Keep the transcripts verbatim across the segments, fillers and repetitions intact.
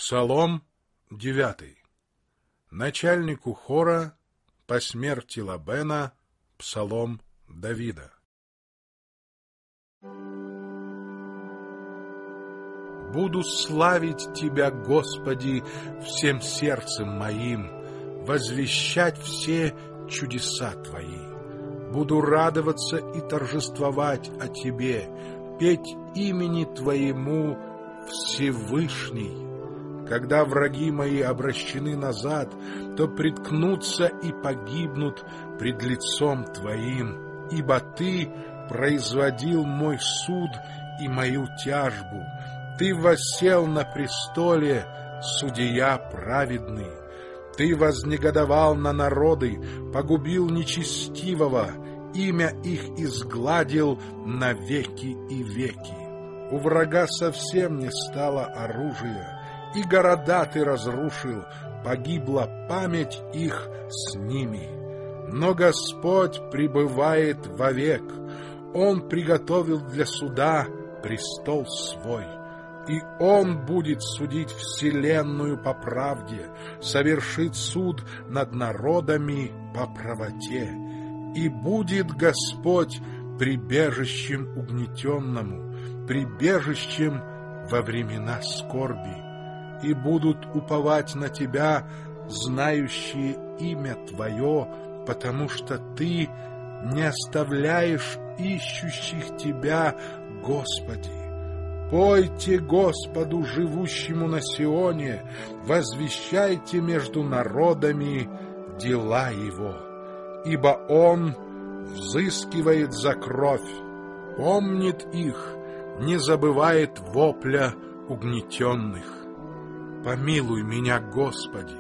Псалом девятый. Начальнику хора по смерти Лабена, псалом Давида. Буду славить Тебя, Господи, всем сердцем моим, возвещать все чудеса Твои. Буду радоваться и торжествовать о Тебе, петь имени Твоему Всевышний. Когда враги мои обращены назад, то приткнутся и погибнут пред лицом Твоим, ибо Ты производил мой суд и мою тяжбу. Ты воссел на престоле, судья праведный. Ты вознегодовал на народы, погубил нечестивого, имя их изгладил на веки и веки. У врага совсем не стало оружия, и города Ты разрушил, погибла память их с ними. Но Господь пребывает вовек, Он приготовил для суда престол свой. И Он будет судить вселенную по правде, совершит суд над народами по правоте. И будет Господь прибежищем угнетенному, прибежищем во времена скорби. И будут уповать на Тебя, знающие имя Твое, потому что Ты не оставляешь ищущих Тебя, Господи. Пойте Господу, живущему на Сионе, возвещайте между народами дела Его, ибо Он взыскивает за кровь, помнит их, не забывает вопля угнетенных. Помилуй меня, Господи,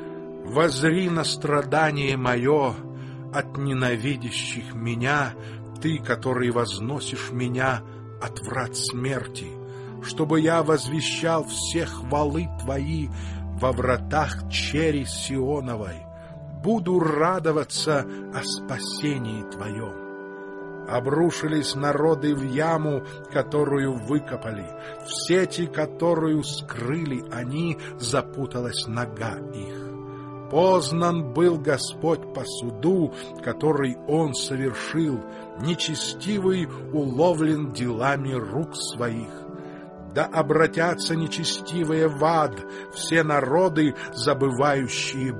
воззри на страдание мое от ненавидящих меня, Ты, который возносишь меня от врат смерти, чтобы я возвещал все хвалы Твои во вратах чери Сионовой. Буду радоваться о спасении Твоем. Обрушились народы в яму, которую выкопали, в сети, которую скрыли они, запуталась нога их. Познан был Господь по суду, который Он совершил, нечестивый уловлен делами рук своих. Да обратятся нечестивые в ад, все народы, забывающие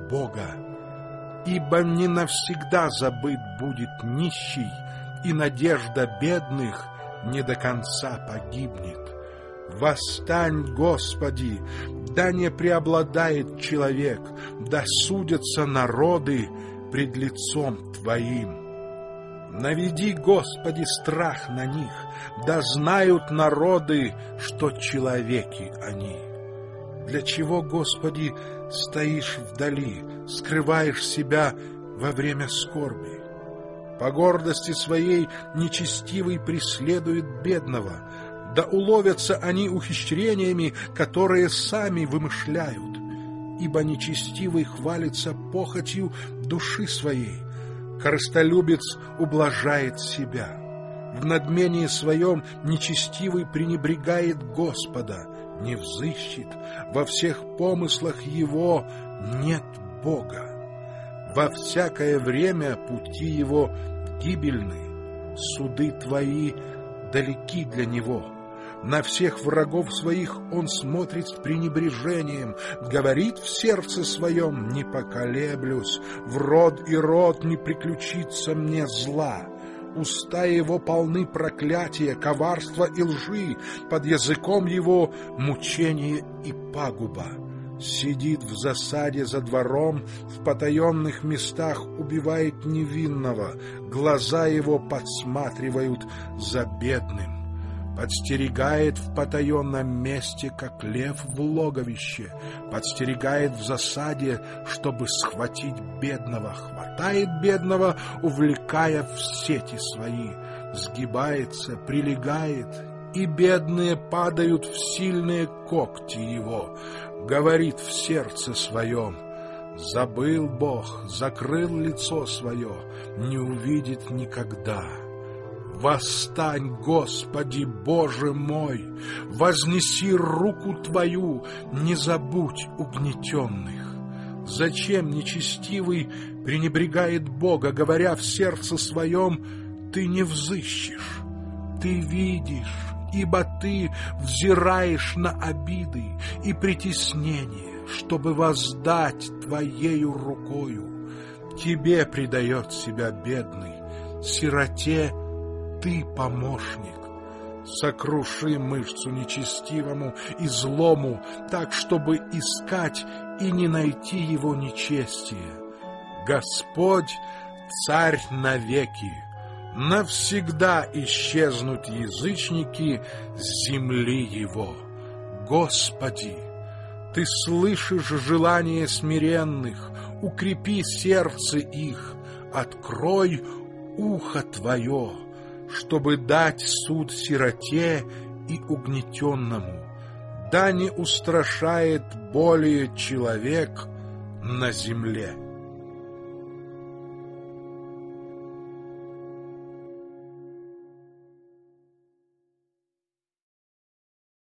Бога. Ибо не навсегда забыт будет нищий, и надежда бедных не до конца погибнет. Восстань, Господи, да не преобладает человек, да судятся народы пред лицом Твоим. Наведи, Господи, страх на них, да знают народы, что человеки они. Для чего, Господи, стоишь вдали, скрываешь себя во время скорби? По гордости своей нечестивый преследует бедного, да уловятся они ухищрениями, которые сами вымышляют. Ибо нечестивый хвалится похотью души своей, корыстолюбец ублажает себя. В надмении своем нечестивый пренебрегает Господа, не взыщет, во всех помыслах его нет Бога. Во всякое время пути его гибельны, суды Твои далеки для него. На всех врагов своих он смотрит с пренебрежением, говорит в сердце своем: не поколеблюсь, в род и род не приключится мне зла. Уста его полны проклятия, коварства и лжи, под языком его мучение и пагуба. Сидит в засаде за двором, в потаенных местах убивает невинного, глаза его подсматривают за бедным. Подстерегает в потаенном месте, как лев в логовище, подстерегает в засаде, чтобы схватить бедного, хватает бедного, увлекая в сети свои, сгибается, прилегает, и бедные падают в сильные когти его. Говорит в сердце своем: забыл Бог, закрыл лицо свое, не увидит никогда. Восстань, Господи, Боже мой, вознеси руку Твою, не забудь угнетенных. Зачем нечестивый пренебрегает Бога, говоря в сердце своем: ты не взыщешь? Ты видишь, ибо ты взираешь на обиды и притеснения, чтобы воздать Твоею рукою. Тебе предает себя бедный, сироте Ты помощник. Сокруши мышцу нечестивому и злому, так, чтобы искать и не найти его нечестие. Господь — Царь навеки, навсегда исчезнут язычники с земли Его. Господи, Ты слышишь желания смиренных, укрепи сердце их, открой ухо Твое, чтобы дать суд сироте и угнетенному. Да не устрашает более человек на земле.